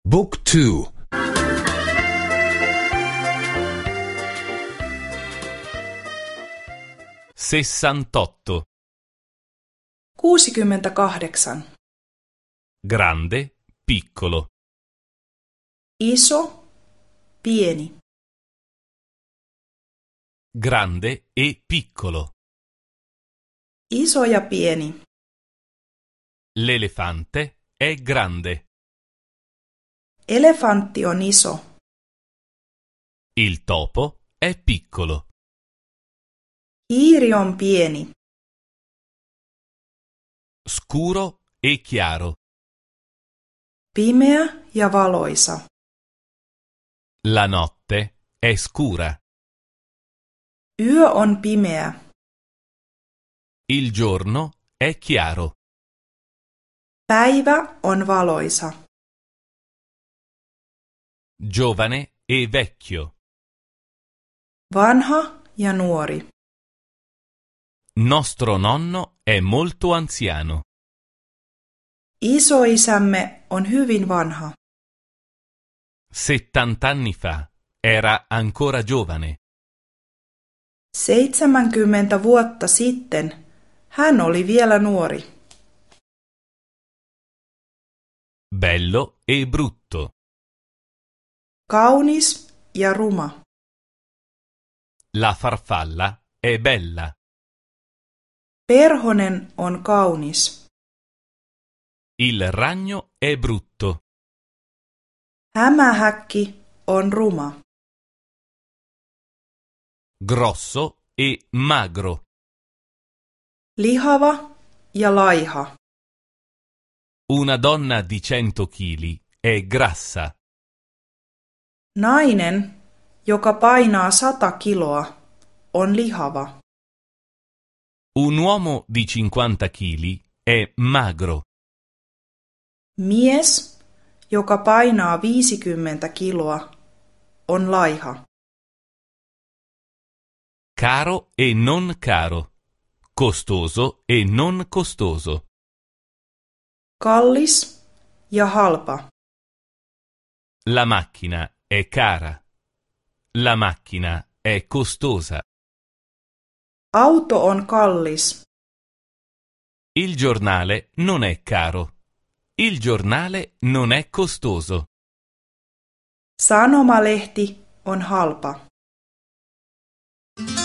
Book 2. 68. 68. Grande, piccolo. Iso, pieni. Grande e piccolo. Iso ja pieni. L'elefante è grande. Elefantti on iso. Il topo è piccolo. Hiiri on pieni. Scuro e chiaro. Pimeä ja valoisa. La notte è scura. Yö on pimeä. Il giorno è chiaro. Päivä on valoisa. Giovane e vecchio. Vanha ja nuori. Nostro nonno è molto anziano. Isoisämme on hyvin vanha. 70 anni fa era ancora giovane. 70 vuotta sitten hän oli vielä nuori. Bello e brutto. Kaunis ja ruma. La farfalla è bella. Perhonen on kaunis. Il ragno è brutto. Hämähäkki on ruma. Grosso e magro. Lihava ja laiha. Una donna di 100 chili è grassa. Nainen, joka painaa 100 kiloa, on lihava. Un uomo di 50 chili è magro. Mies, joka painaa 50 kiloa, on laiha. Caro e non caro. Costoso e non costoso. Kallis ja halpa. La macchina è cara. La macchina è costosa. Auto on kallis. Il giornale non è caro. Il giornale non è costoso. Sanomalehti on halpa.